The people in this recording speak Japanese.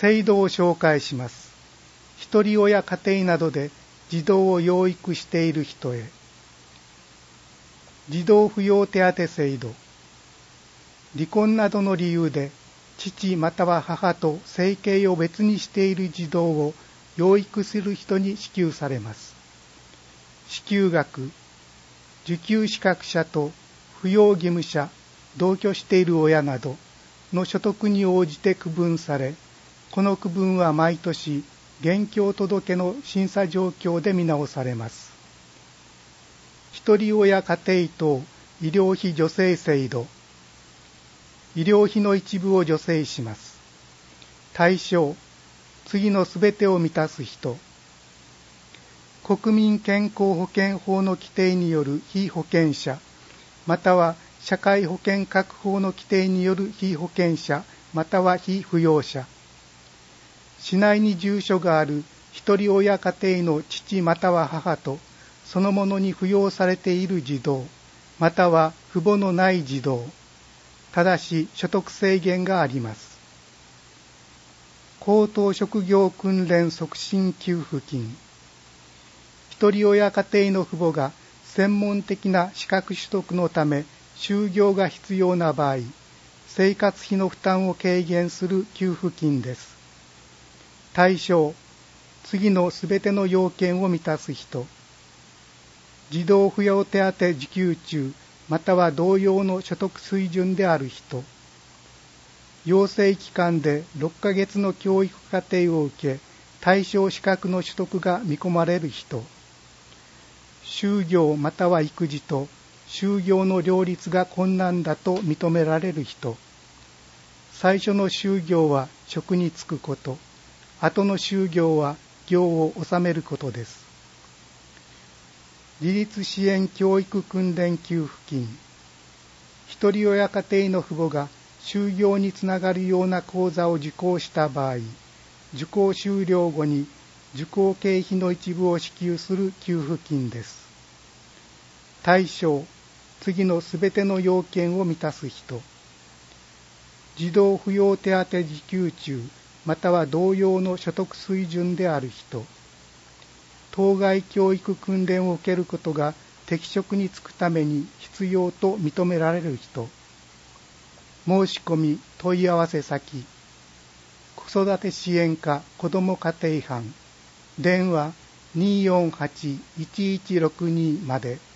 制度を紹介します。一人親家庭などで児童を養育している人へ。児童扶養手当制度。離婚などの理由で父または母と生計を別にしている児童を養育する人に支給されます。支給額、受給資格者と扶養義務者、同居している親などの所得に応じて区分され、この区分は毎年現況届の審査状況で見直されます。一人親家庭等医療費助成制度。医療費の一部を助成します。対象、次のすべてを満たす人。国民健康保険法の規定による被保険者、または社会保険確法の規定による被保険者、または被扶養者。市内に住所がある一人親家庭の父または母と、そのものに扶養されている児童、または父母のない児童。ただし所得制限があります。高等職業訓練促進給付金。一人親家庭の父母が専門的な資格取得のため就業が必要な場合、生活費の負担を軽減する給付金です。対象、次のすべての要件を満たす人。児童扶養手当受給中、または同様の所得水準である人。養成期間で6ヶ月の教育課程を受け、対象資格の取得が見込まれる人。就業または育児と就業の両立が困難だと認められる人。最初の就業は職に就くこと、後の就業は業を収めることです。自立支援教育訓練給付金。一人親家庭の父母が就業につながるような講座を受講した場合、受講終了後に受講経費の一部を支給する給付金です。対象、次のすべての要件を満たす人。児童扶養手当受給中、または同様の所得水準である人。当該教育訓練を受けることが適職に就くために必要と認められる人。申し込み問い合わせ先、子育て支援課子ども家庭班、電話 248-1162 まで。